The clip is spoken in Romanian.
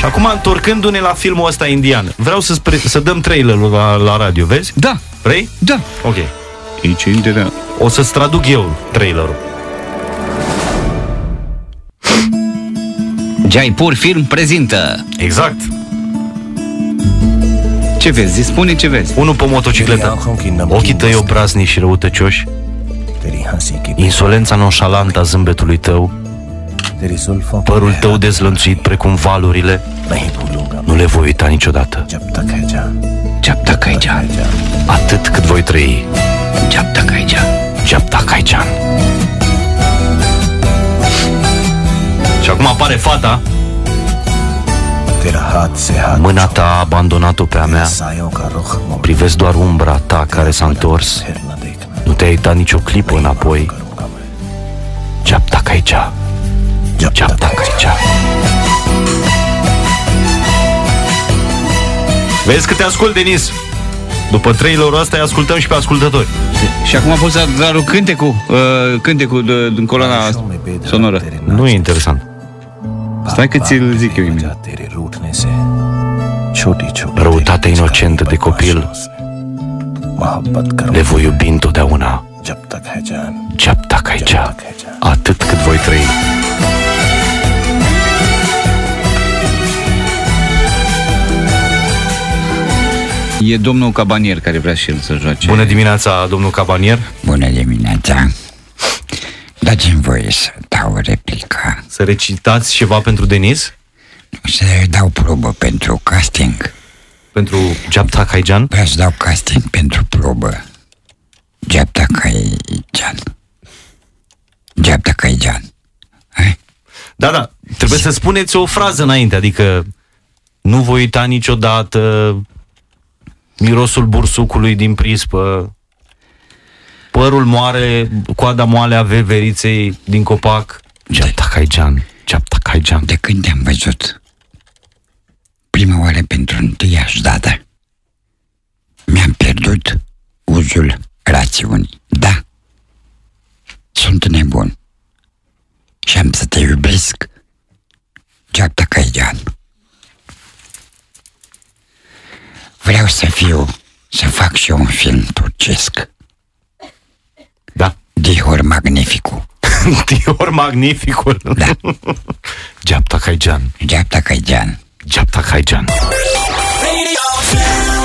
Și acum, întorcându-ne la filmul ăsta indian, vreau să dăm trailerul la radio, vezi? Da. Vrei? Da. Ok. O să-ți traduc eu trailerul. Jaipur Film prezintă. Exact. Ce vezi? Spune ce vezi. Unul pe motocicletă. Ochii tăi obraznici și răutăcioși, insolența nonșalantă a zâmbetului tău, părul tău dezlănțuit precum valurile, nu le voi uita niciodată. Jab tak hai jaan. Atât cât voi trăi. Jab tak hai jaan. Jab tak hai jaan. Și acum apare fata. Mâna ta a abandonat-o pe a mea. Privesc doar umbra ta care s-a întors. Nu te-ai uitat nicio clipă înapoi. Jab tak hai jaan. Jab tak hai jaan. Vezi că te ascult, Denis. După trailerul ăsta îi ascultăm și pe ascultători. Și acum poți să dar cântecul din coloana sonoră. Nu e interesant. Stai că ți-l zic eu imediat. Răutatea inocentă de copil le voi iubi întotdeauna. Jab tak hai jaan. Atât cât voi trăi. E domnul Cabanier care vrea și el să joace. Bună dimineața, domnul Cabanier. Bună dimineața. Dați-mi voie să dau replica. Să recitați ceva pentru Denis? Să dau probă pentru casting. Pentru Jab tak hai jaan? Vreau să dau casting pentru probă. Jab tak hai jaan. Jab tak hai jaan. Da, trebuie să spuneți o frază înainte. Adică nu voi uita niciodată mirosul bursucului din prispă, părul moare, coada moale a veveriței din copac. Jab tak hai jaan. Jab tak hai jaan. De când te-am văzut prima oară pentru întâiași dată, mi-am pierdut uzul rațiunii. Da, sunt nebun și am să te iubesc. Jab tak hai jaan. Vreau să fac și eu un film turcesc. Da. Dihor Magnificul. Dihor Magnificul. Da. Jab tak hai jaan. Jab tak hai jaan. Jab tak hai jaan.